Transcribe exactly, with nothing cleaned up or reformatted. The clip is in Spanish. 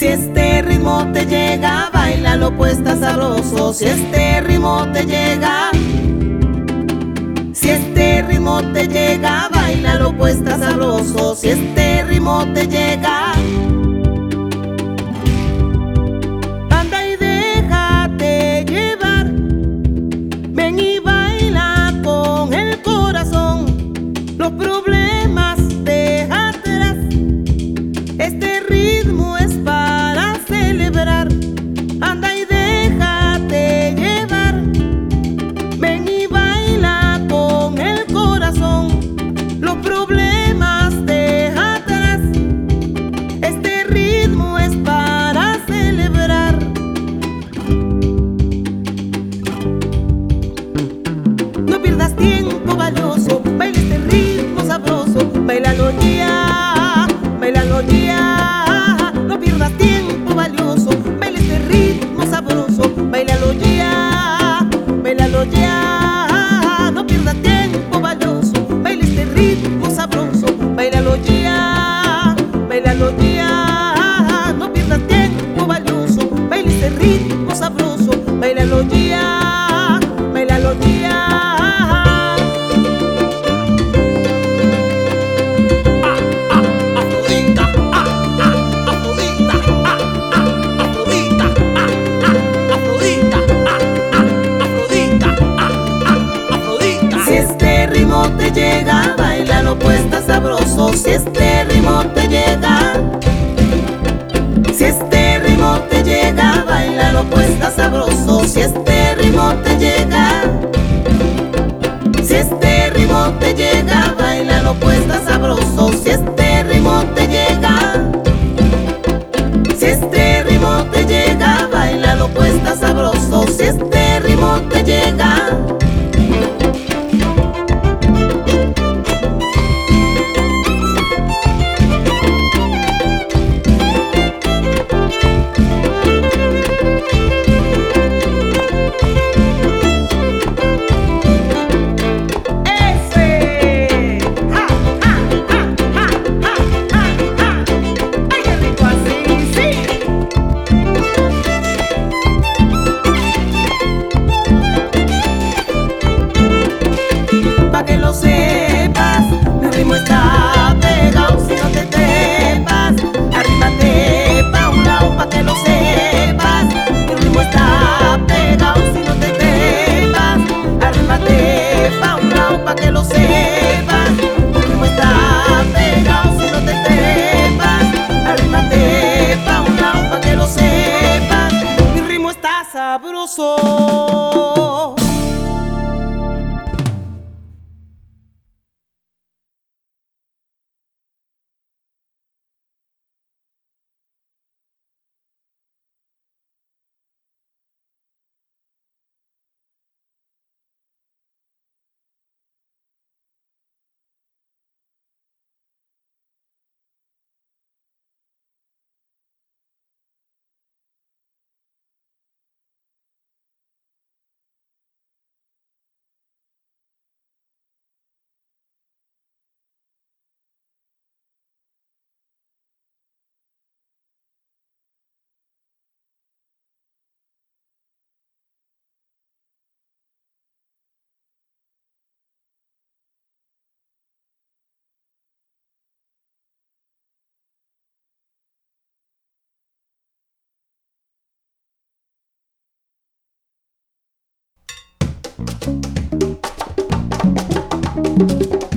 Si este ritmo te llega, bailalo pues está sabroso. Si este ritmo te llega, si este ritmo te llega, bailalo pues está sabroso. Si este ritmo te llega, anda y déjate llevar. Ven y baila con el corazón. Los problemas deja atrás. Este ritmo es para celebrar. Anda y déjate llevar. Ven y baila con el corazón. Los problemas deja atrás. Este ritmo es para celebrar. No pierdas tiempo valioso, baila este ritmo sabroso, bailalo ya, bailalo ya. No pierdas tiempo valioso, baila este ritmo sabroso, bailalo ya, bailalo ya. No pierdas tiempo valioso, baila este ritmo sabroso, bailalo ya, bailalo ya. No pierdas tiempo valioso, baila este ritmo sabroso, bailalo ya, bailalo ya. Si este ritmo te llega, bailalo pues está sabroso. Si este ritmo te llega, si este ritmo te llega, bailalo pues está sabroso. Si este ritmo te llega, si este ritmo te llega, bailalo pues está sabroso. Si este ritmo te llega, si este ritmo te llega, bailalo pues está sabroso. Si este ritmo te llega, pa' que lo sepas, mi ritmo está pegado. Si no te trepas, arrímate pa' un lado pa' que lo sepas. Mi ritmo está pegado. Si no te trepas, arrímate pa' un lado pa' que lo sepas. Mi ritmo está pegado. Si no te trepas, arrímate pa' un lado pa' que lo sepas. Mi ritmo está sabroso. Thank you.